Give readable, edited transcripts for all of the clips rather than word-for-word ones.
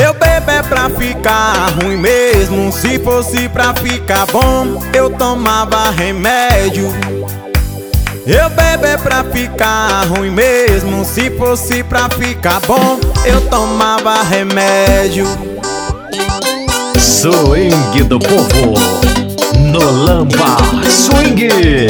Eu bebo é pra ficar ruim mesmo. Se fosse pra ficar bom, eu tomava remédio. Eu bebo é pra ficar ruim mesmo. Se fosse pra ficar bom, eu tomava remédio. Swing do povo no Lamba Swing.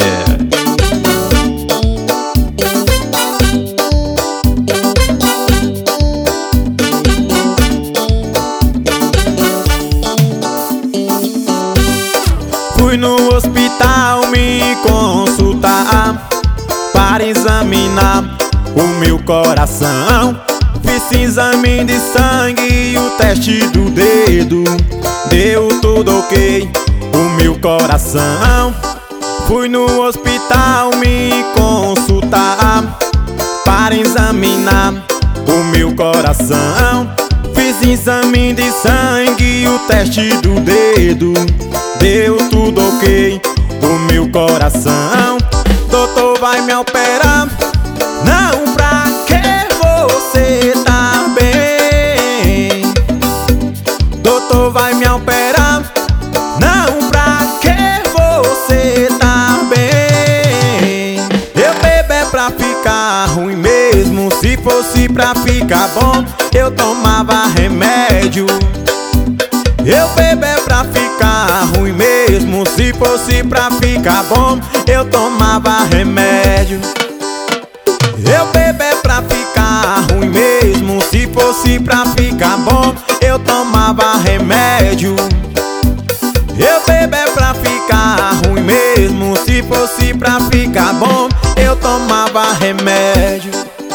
Fui no hospital me consultar para examinar o meu coração. Fiz exame de sangue e o teste do dedo. Deu tudo ok, o meu coração. Fui no hospital me consultar para examinar o meu coração. Fiz exame de sangue e o teste do dedo. Deu tudo ok, o meu coração. Doutor vai me operar, não pra que você tá bem. Doutor vai me operar, não pra que você tá bem. Eu bebo é pra ficar ruim mesmo. Se fosse pra ficar bom, eu tomava remédio. Eu bebo é pra ficar ruim mesmo. Se fosse pra ficar bom, eu tomava remédio. Eu bebo é pra ficar ruim mesmo. Se fosse pra ficar bom, eu tomava remédio. Eu bebo é pra ficar ruim mesmo. Se fosse pra ficar bom, eu tomava remédio.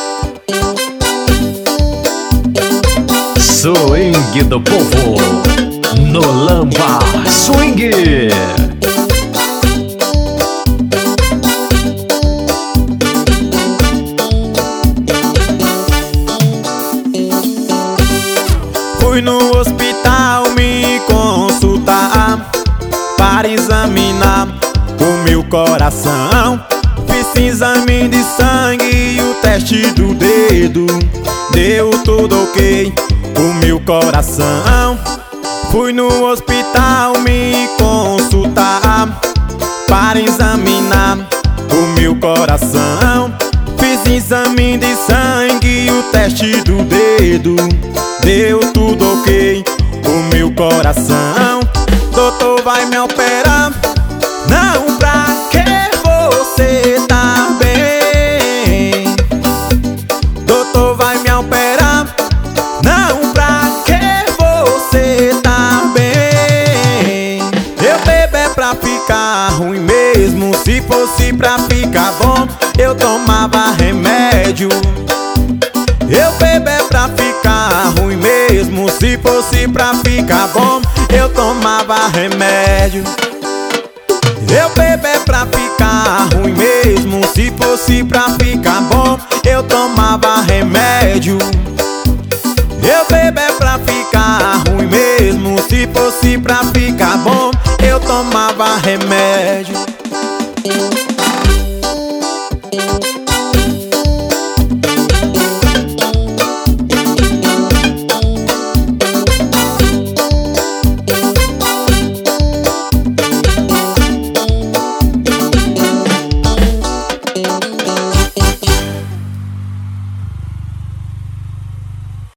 Swing do povo no Lamba Swing. Fui no hospital me consultar para examinar o meu coração. Fiz exame de sangue e o teste do dedo. Deu tudo ok, o meu coração. Fui no hospital me consultar para examinar o meu coração. Fiz exame de sangue e o teste do dedo. Deu tudo ok, o meu coração. Doutor vai me operar, não pra que você tá bem. Doutor vai me operar, não pra que você tá bem. Eu bebo é pra ficar ruim mesmo. Se fosse pra ficar bom, eu tomava remédio. Eu bebo é pra ficar ruim mesmo. Se fosse pra ficar bom, eu tomava remédio. Eu bebo é pra ficar ruim mesmo. Se fosse pra ficar bom, eu tomava remédio. Eu bebo é pra ficar ruim mesmo. Se fosse pra ficar bom, eu tomava remédio.